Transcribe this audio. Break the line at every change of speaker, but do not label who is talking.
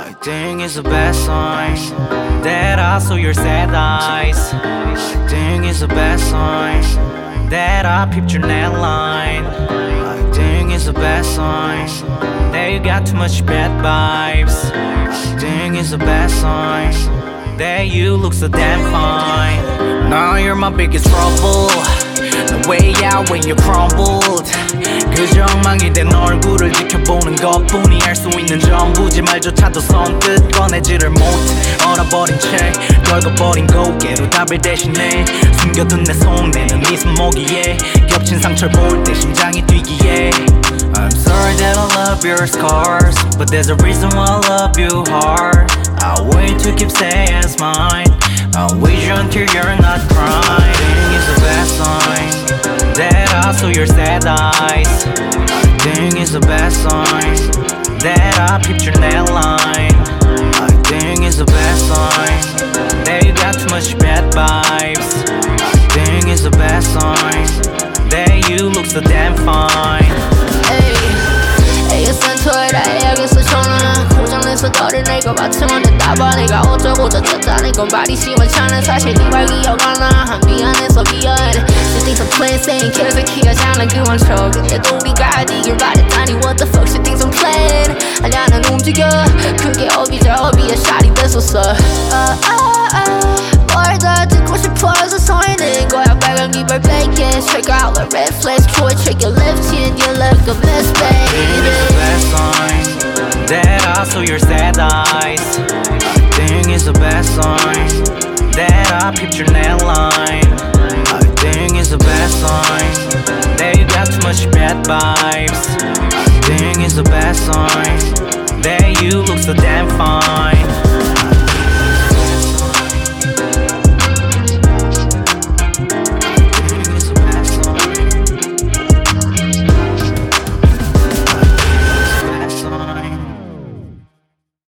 I think it's the best sign that I saw your sad eyes. I think it's the best sign that I peeped your neckline. I think it's the best sign that you got too much bad vibes. I think it's the best sign that you look so damn fine. Now you're my biggest trouble. No way out when you crumbled. 그저 엉망이 된 얼굴을 지켜보는 것뿐이 알 수 있는 전부지. 말조차도 선뜻 꺼내지를 못해. 얼어버린 채 떨궈버린 고개로 답을 대신해. 숨겨둔 내 손에는 네 손목이에 겹친 상처를 볼 때 심장이 뛰기에. I'm sorry that I love your scars, but there's a reason why I love you hard. I'll wait to keep staying as mine. I'll wait you until you're not crying. It's the best sign that I saw your sad eyes. I think it's the best sign that I peeped your neckline. I think it's the best sign that you got too much bad vibes. I think it's the best sign that you look so damn fine.
에이센터에다 해야겠어 전화 고장내서 너를 내가 맡으면 된다봐. 내가 어쩌고 저쩌다는 건 말이 심하잖아. 사실 네 말 기억 안 나. 미안해서 미안해. She thinks I'm playing saying 계속 기가잖아. 그만 쳐. 그때도 우리가 네길 바랬다니 what the fuck. She thinks I'm playing. 아냐 난 움직여. 그게 어비저비야 샷이 됐었어. 뭘 더 듣고 싶어서 서 있는 거야. 빨간 깃발 bacon. Check out the red flags. Troy check your left chin. You look a mess baby.
It's the best sign that I saw your sad eyes. I think it's the best sign that I peeped your neckline. I think it's the best sign that you got too much bad vibes. I think it's the best sign that you look so damn fine.